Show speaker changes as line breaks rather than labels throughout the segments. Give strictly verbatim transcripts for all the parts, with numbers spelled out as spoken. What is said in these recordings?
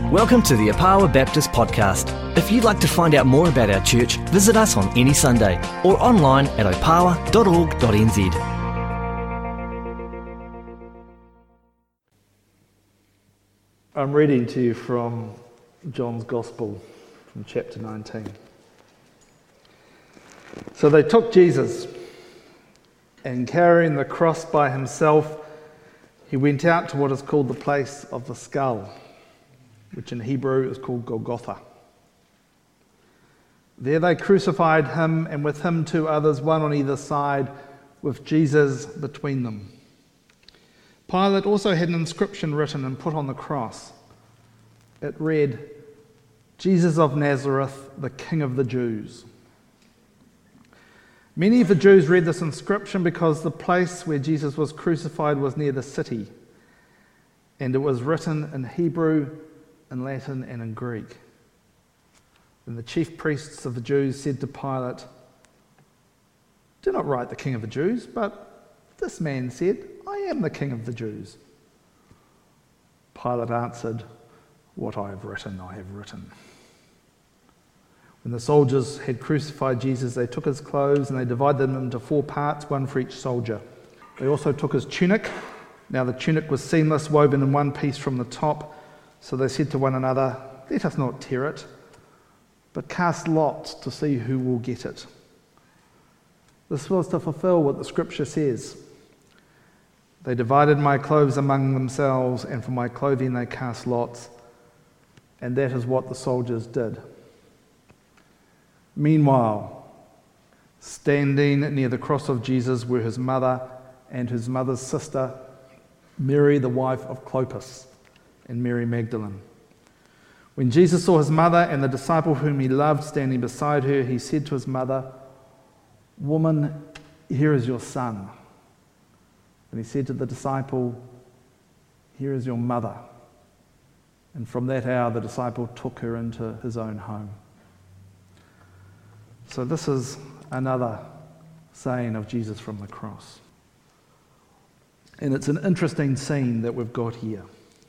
Welcome to the Opawa Baptist Podcast. If you'd like to find out more about our church, visit us on any Sunday or online at opawa dot org dot n z.
I'm reading to you from John's Gospel, from chapter nineteen. So they took Jesus, and carrying the cross by himself, he went out to what is called the place of the skull, which in Hebrew is called Golgotha. There they crucified him, and with him two others, one on either side, with Jesus between them. Pilate also had an inscription written and put on the cross. It read, "Jesus of Nazareth, the King of the Jews." Many of the Jews read this inscription because the place where Jesus was crucified was near the city, and it was written in Hebrew, in Latin, and in Greek. And the chief priests of the Jews said to Pilate, "Do not write the King of the Jews," but this man said, "I am the King of the Jews." Pilate answered, "What I have written, I have written." When the soldiers had crucified Jesus, they took his clothes and they divided them into four parts, one for each soldier. They also took his tunic. Now the tunic was seamless, woven in one piece from the top. So they said to one another, "Let us not tear it, but cast lots to see who will get it." This was to fulfill what the scripture says. They divided my clothes among themselves, and for my clothing they cast lots. And that is what the soldiers did. Meanwhile, standing near the cross of Jesus were his mother and his mother's sister, Mary, the wife of Clopas, and Mary Magdalene. When Jesus saw his mother and the disciple whom he loved standing beside her, he said to his mother, "Woman, here is your son." And he said to the disciple, "Here is your mother." And from that hour, the disciple took her into his own home. So this is another saying of Jesus from the cross. And it's an interesting scene that we've got here.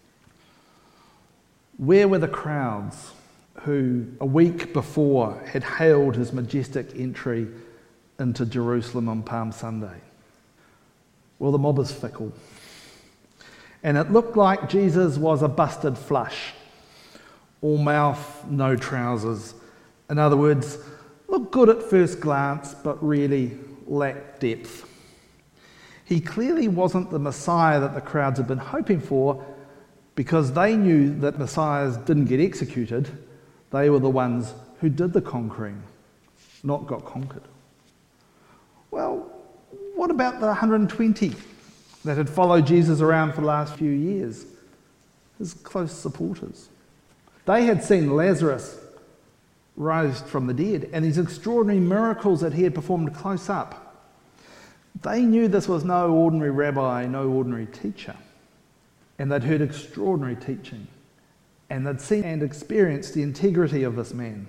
Where were the crowds who a week before had hailed his majestic entry into Jerusalem on Palm Sunday? Well, the mob is fickle. And it looked like Jesus was a busted flush. All mouth, no trousers. In other words, looked good at first glance, but really lacked depth. He clearly wasn't the Messiah that the crowds had been hoping for, because they knew that messiahs didn't get executed. They were the ones who did the conquering, not got conquered. Well, what about the one hundred twenty that had followed Jesus around for the last few years? His close supporters. They had seen Lazarus rise from the dead and these extraordinary miracles that he had performed close up. They knew this was no ordinary rabbi, no ordinary teacher. And they'd heard extraordinary teaching. And they'd seen and experienced the integrity of this man.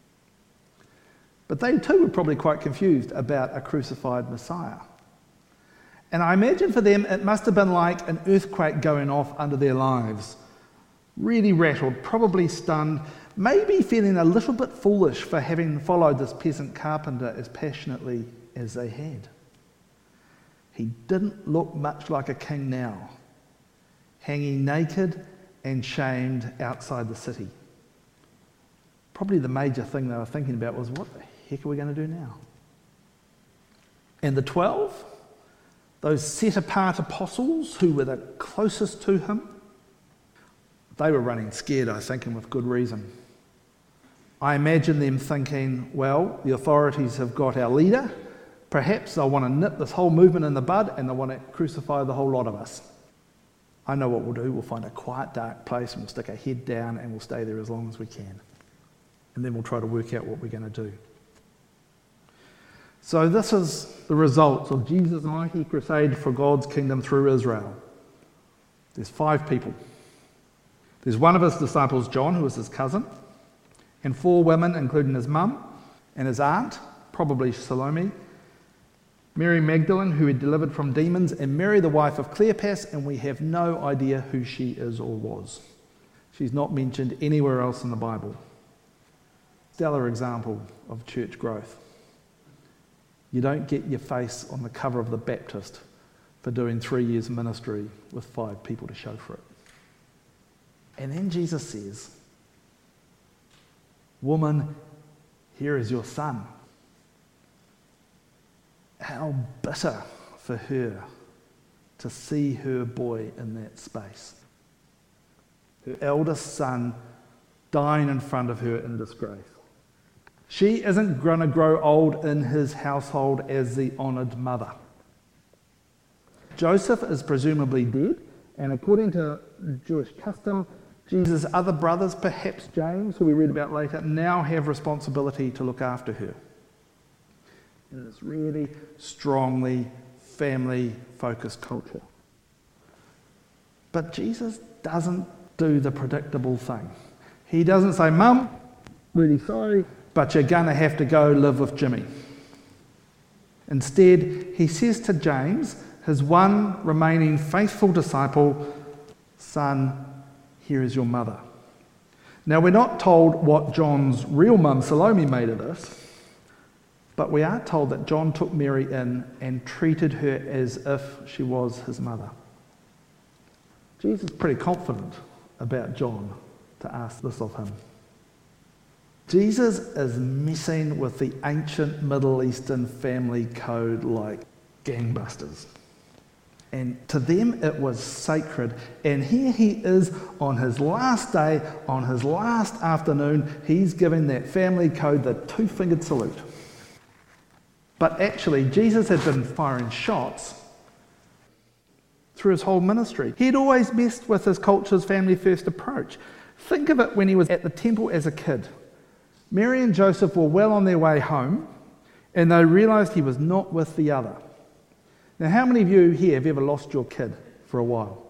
But they too were probably quite confused about a crucified Messiah. And I imagine for them it must have been like an earthquake going off under their lives. Really rattled, probably stunned, maybe feeling a little bit foolish for having followed this peasant carpenter as passionately as they had. He didn't look much like a king now, hanging naked and shamed outside the city. Probably the major thing they were thinking about was, what the heck are we going to do now? And the twelve, those set-apart apostles who were the closest to him, they were running scared, I think, and with good reason. I imagine them thinking, well, the authorities have got our leader. Perhaps they'll want to nip this whole movement in the bud and they'll want to crucify the whole lot of us. I know what we'll do. We'll find a quiet, dark place and we'll stick our head down and we'll stay there as long as we can. And then we'll try to work out what we're going to do. So this is the result of Jesus' mighty crusade for God's kingdom through Israel. There's five people. There's one of his disciples, John, who was his cousin, and four women, including his mum and his aunt, probably Salome, Mary Magdalene, who had delivered from demons, and Mary, the wife of Cleopas, and we have no idea who she is or was. She's not mentioned anywhere else in the Bible. Stellar example of church growth. You don't get your face on the cover of The Baptist for doing three years ministry with five people to show for it. And then Jesus says, "Woman, here is your son." How bitter for her to see her boy in that space. Her eldest son dying in front of her in disgrace. She isn't going to grow old in his household as the honoured mother. Joseph is presumably dead, and according to Jewish custom, Jesus' other brothers, perhaps James, who we read about later, now have responsibility to look after her. In this really strongly family-focused culture. But Jesus doesn't do the predictable thing. He doesn't say, "Mum, really sorry, but you're going to have to go live with Jimmy." Instead, he says to James, his one remaining faithful disciple, "Son, here is your mother." Now, we're not told what John's real mum, Salome, made of this, but we are told that John took Mary in and treated her as if she was his mother. Jesus is pretty confident about John to ask this of him. Jesus is messing with the ancient Middle Eastern family code like gangbusters. And to them it was sacred. And here he is on his last day, on his last afternoon, he's giving that family code the two-fingered salute. But actually, Jesus had been firing shots through his whole ministry. He'd always messed with his culture's family-first approach. Think of it when he was at the temple as a kid. Mary and Joseph were well on their way home, and they realised he was not with the other. Now, how many of you here have ever lost your kid for a while?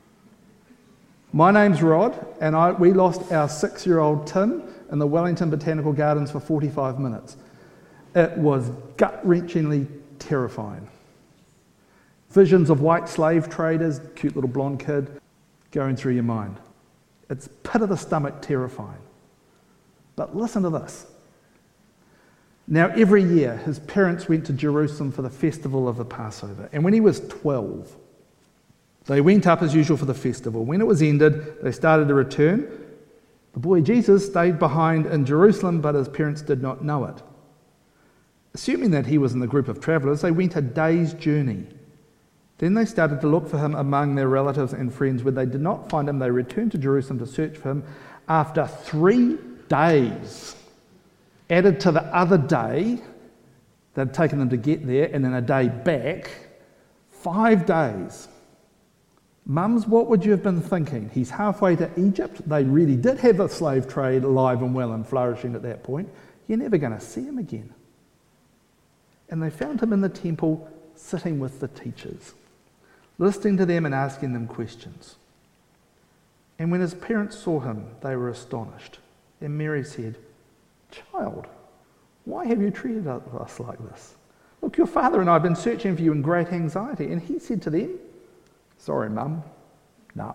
My name's Rod, and I, we lost our six-year-old Tim in the Wellington Botanical Gardens for forty-five minutes. It was gut-wrenchingly terrifying. Visions of white slave traders, cute little blonde kid, going through your mind. It's pit of the stomach terrifying. But listen to this. Now, every year, his parents went to Jerusalem for the festival of the Passover. And when he was twelve, they went up as usual for the festival. When it was ended, they started to return. The boy Jesus stayed behind in Jerusalem, but his parents did not know it. Assuming that he was in the group of travellers, they went a day's journey. Then they started to look for him among their relatives and friends. When they did not find him, they returned to Jerusalem to search for him. After three days, added to the other day that had taken them to get there, and then a day back, five days. Mums, what would you have been thinking? He's halfway to Egypt. They really did have a slave trade alive and well and flourishing at that point. You're never going to see him again. And they found him in the temple, sitting with the teachers, listening to them and asking them questions. And when his parents saw him, they were astonished. And Mary said, "Child, why have you treated us like this? Look, your father and I have been searching for you in great anxiety." And he said to them, "Sorry, Mum, no.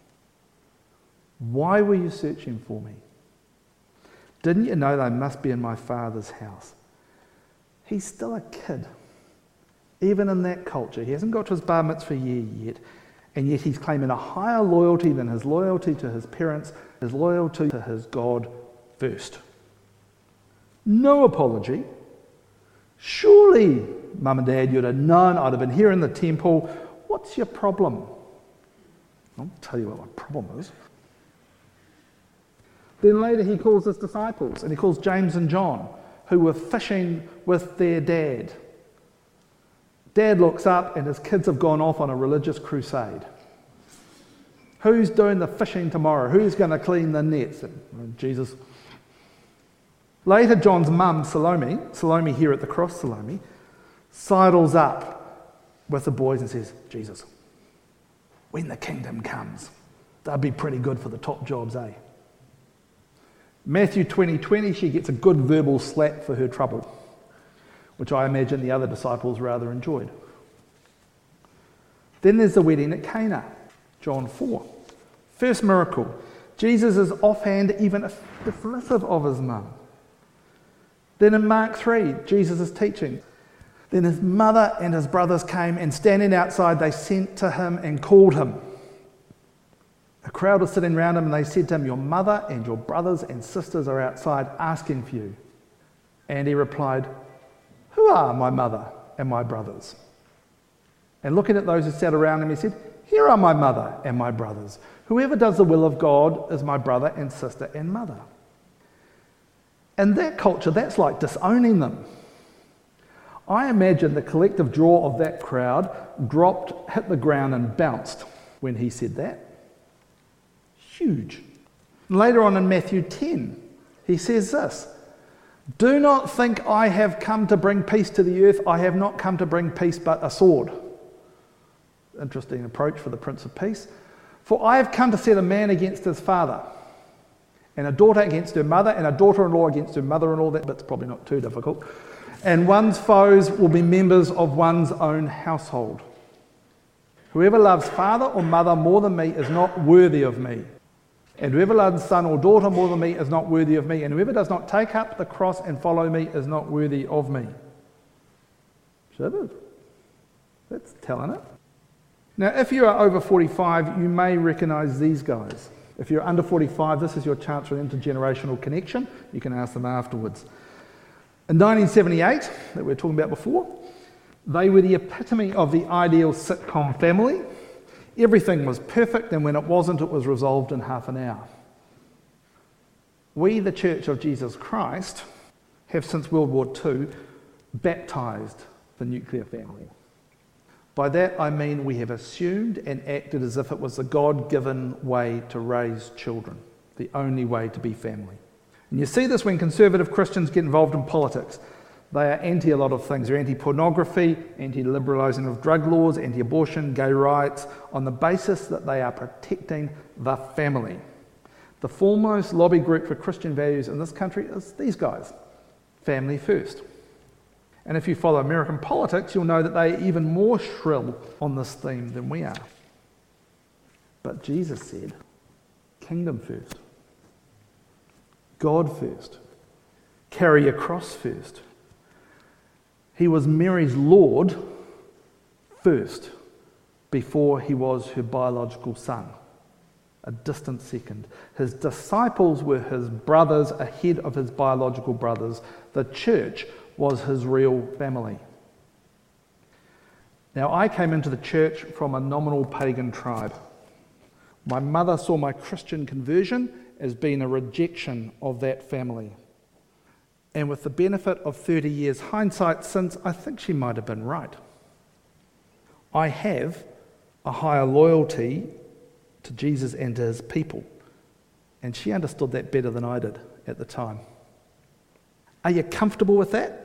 Why were you searching for me? Didn't you know they must be in my father's house?" He's still a kid. Even in that culture, he hasn't got to his bar mitzvah year yet, and yet he's claiming a higher loyalty than his loyalty to his parents, his loyalty to his God first. No apology. Surely, Mum and Dad, you'd have known I'd have been here in the temple. What's your problem? I'll tell you what my problem is. Then later he calls his disciples, and he calls James and John, who were fishing with their dad. Dad looks up and his kids have gone off on a religious crusade. Who's doing the fishing tomorrow? Who's going to clean the nets? And Jesus. Later, John's mum, Salome, Salome here at the cross, Salome, sidles up with the boys and says, "Jesus, when the kingdom comes, that'd be pretty good for the top jobs, eh?" Matthew twenty twenty, she gets a good verbal slap for her trouble, which I imagine the other disciples rather enjoyed. Then there's the wedding at Cana, John four. First miracle. Jesus is offhand even dismissive of his mum. Then in Mark three, Jesus is teaching. Then his mother and his brothers came, and standing outside, they sent to him and called him. A crowd was sitting around him, and they said to him, "Your mother and your brothers and sisters are outside asking for you." And he replied, "Who are my mother and my brothers?" And looking at those who sat around him, he said, "Here are my mother and my brothers. Whoever does the will of God is my brother and sister and mother." In that culture, that's like disowning them. I imagine the collective jaw of that crowd dropped, hit the ground and bounced when he said that. Huge. Later on in Matthew ten, he says this, "Do not think I have come to bring peace to the earth. I have not come to bring peace but a sword." Interesting approach for the Prince of Peace. "For I have come to set a man against his father, and a daughter against her mother, and a daughter-in-law against her mother-in-law." That bit's probably not too difficult. "And one's foes will be members of one's own household. Whoever loves father or mother more than me is not worthy of me. And whoever loves son or daughter more than me is not worthy of me. And whoever does not take up the cross and follow me is not worthy of me." Shivers. That's telling it. Now, if you are over forty-five, you may recognise these guys. If you're under forty-five, this is your chance for an intergenerational connection. You can ask them afterwards. In nineteen seventy-eight, that we were talking about before, they were the epitome of the ideal sitcom family. Everything was perfect, and when it wasn't, it was resolved in half an hour. We, the Church of Jesus Christ, have since World War Two baptised the nuclear family. By that I mean we have assumed and acted as if it was the God-given way to raise children, the only way to be family. And you see this when conservative Christians get involved in politics. They are anti a lot of things. They're anti-pornography, anti-liberalising of drug laws, anti-abortion, gay rights, on the basis that they are protecting the family. The foremost lobby group for Christian values in this country is these guys, Family First. And if you follow American politics, you'll know that they are even more shrill on this theme than we are. But Jesus said, kingdom first, God first, carry your cross first. He was Mary's Lord first, before he was her biological son, a distant second. His disciples were his brothers ahead of his biological brothers. The church was his real family. Now, I came into the church from a nominal pagan tribe. My mother saw my Christian conversion as being a rejection of that family. And with the benefit of thirty years hindsight since, I think she might have been right. I have a higher loyalty to Jesus and to his people, and she understood that better than I did at the time. Are you comfortable with that?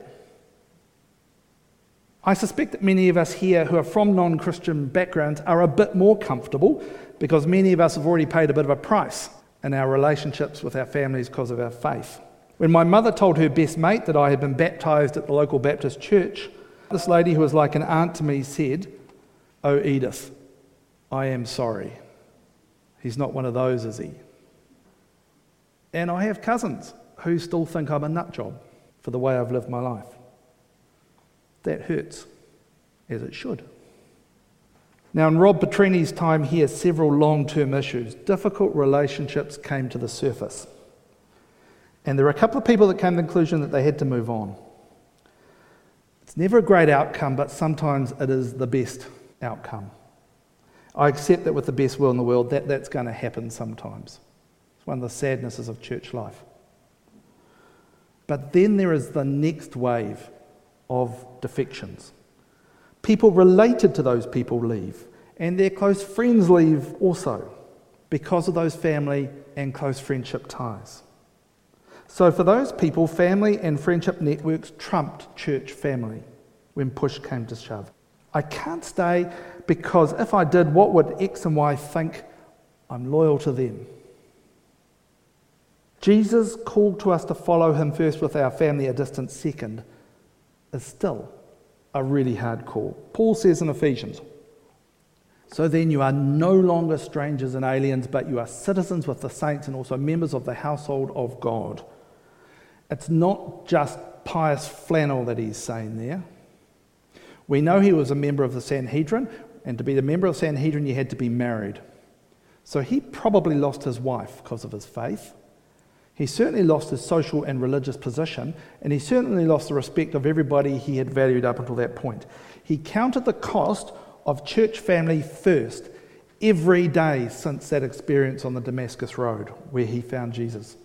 I suspect that many of us here who are from non-Christian backgrounds are a bit more comfortable, because many of us have already paid a bit of a price in our relationships with our families because of our faith. When my mother told her best mate that I had been baptised at the local Baptist church, this lady who was like an aunt to me said, "Oh, Edith, I am sorry. He's not one of those, is he?" And I have cousins who still think I'm a nut job for the way I've lived my life. That hurts, as it should. Now, in Rob Petrini's time here, several long-term issues, difficult relationships came to the surface. And there were a couple of people that came to the conclusion that they had to move on. It's never a great outcome, but sometimes it is the best outcome. I accept that with the best will in the world, that that's going to happen sometimes. It's one of the sadnesses of church life. But then there is the next wave of defections. People related to those people leave, and their close friends leave also, because of those family and close friendship ties. So for those people, family and friendship networks trumped church family when push came to shove. I can't stay because if I did, what would X and Y think? I'm loyal to them. Jesus' call to us to follow him first with our family a distant second is still a really hard call. Paul says in Ephesians, So then you are no longer strangers and aliens, but you are citizens with the saints and also members of the household of God. It's not just pious flannel that he's saying there. We know he was a member of the Sanhedrin, and to be a member of the Sanhedrin, you had to be married. So he probably lost his wife because of his faith. He certainly lost his social and religious position, and he certainly lost the respect of everybody he had valued up until that point. He counted the cost of church family first every day since that experience on the Damascus Road where he found Jesus.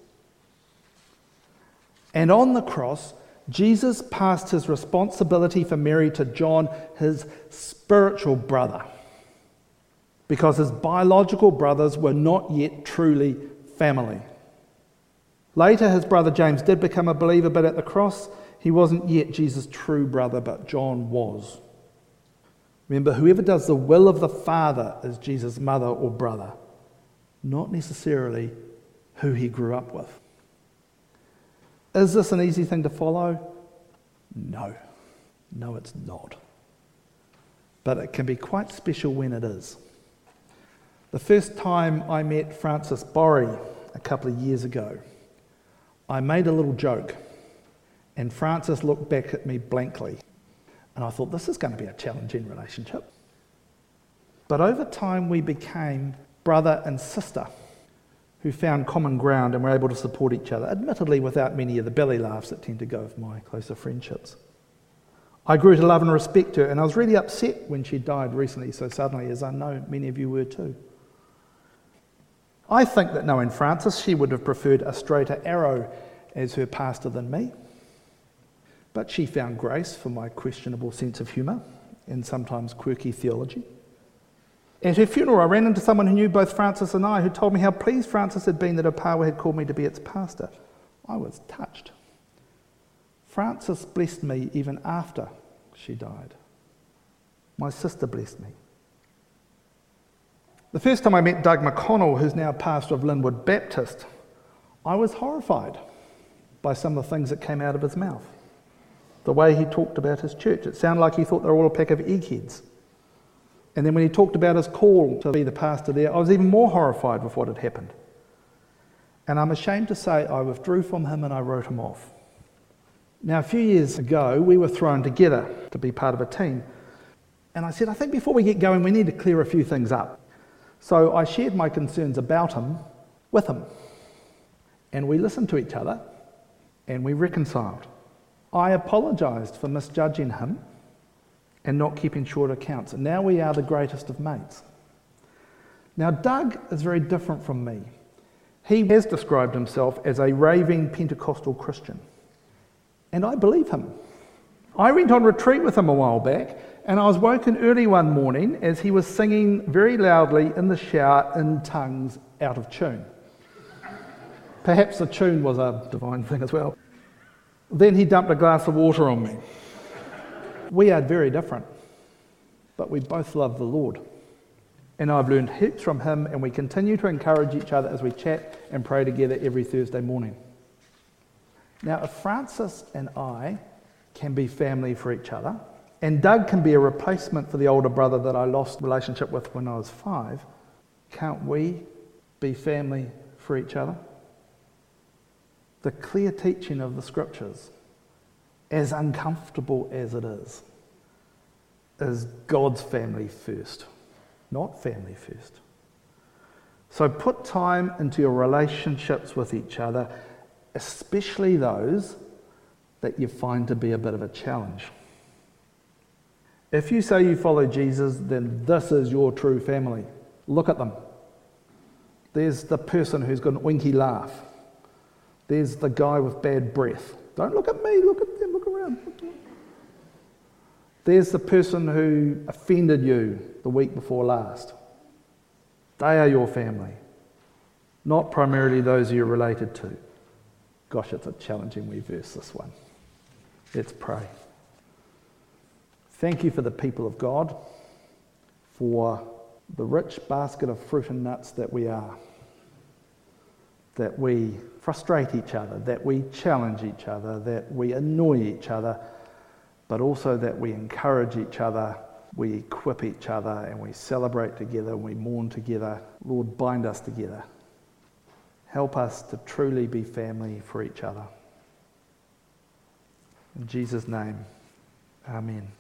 And on the cross, Jesus passed his responsibility for Mary to John, his spiritual brother, because his biological brothers were not yet truly family. Later, his brother James did become a believer, but at the cross, he wasn't yet Jesus' true brother, but John was. Remember, whoever does the will of the Father is Jesus' mother or brother, not necessarily who he grew up with. Is this an easy thing to follow? No. No, it's not. But it can be quite special when it is. The first time I met Francis Borry a couple of years ago, I made a little joke, and Francis looked back at me blankly. And I thought, this is going to be a challenging relationship. But over time, we became brother and sister who found common ground and were able to support each other, admittedly without many of the belly laughs that tend to go with my closer friendships. I grew to love and respect her, and I was really upset when she died recently so suddenly, as I know many of you were too. I think that knowing Francis, she would have preferred a straighter arrow as her pastor than me. But she found grace for my questionable sense of humour and sometimes quirky theology. At her funeral, I ran into someone who knew both Francis and I, who told me how pleased Francis had been that Opawa had called me to be its pastor. I was touched. Francis blessed me even after she died. My sister blessed me. The first time I met Doug McConnell, who's now pastor of Linwood Baptist, I was horrified by some of the things that came out of his mouth. The way he talked about his church. It sounded like he thought they were all a pack of eggheads. And then when he talked about his call to be the pastor there, I was even more horrified with what had happened. And I'm ashamed to say I withdrew from him and I wrote him off. Now, a few years ago, we were thrown together to be part of a team. And I said, I think before we get going, we need to clear a few things up. So I shared my concerns about him with him. And we listened to each other and we reconciled. I apologised for misjudging him and not keeping short accounts. And now we are the greatest of mates. Now, Doug is very different from me. He has described himself as a raving Pentecostal Christian. And I believe him. I went on retreat with him a while back, and I was woken early one morning as he was singing very loudly in the shower in tongues out of tune. Perhaps the tune was a divine thing as well. Then he dumped a glass of water on me. We are very different, but we both love the Lord. And I've learned heaps from him, and we continue to encourage each other as we chat and pray together every Thursday morning. Now, if Francis and I can be family for each other, and Doug can be a replacement for the older brother that I lost relationship with when I was five, can't we be family for each other? The clear teaching of the scriptures, as uncomfortable as it is, is God's family first, not family first. So put time into your relationships with each other, especially those that you find to be a bit of a challenge. If you say you follow Jesus, then this is your true family. Look at them. There's the person who's got an winky laugh. There's the guy with bad breath. Don't look at me, look at them, look around. There's the person who offended you the week before last. They are your family, not primarily those you're related to. Gosh, it's a challenging wee verse, this one. Let's pray. Thank you for the people of God, for the rich basket of fruit and nuts that we are, that we frustrate each other, that we challenge each other, that we annoy each other, but also that we encourage each other we equip each other and we celebrate together and we mourn together. Lord, bind us together. Help us to truly be family for each other. In Jesus' name, amen.